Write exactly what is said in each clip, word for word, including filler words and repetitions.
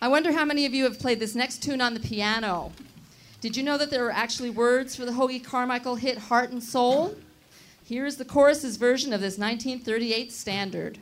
I wonder how many of you have played this next tune on the piano. Did you know that there are actually words for the Hoagy Carmichael hit Heart and Soul? Here's the chorus's version of this nineteen thirty-eight standard.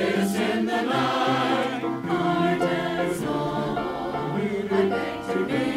To be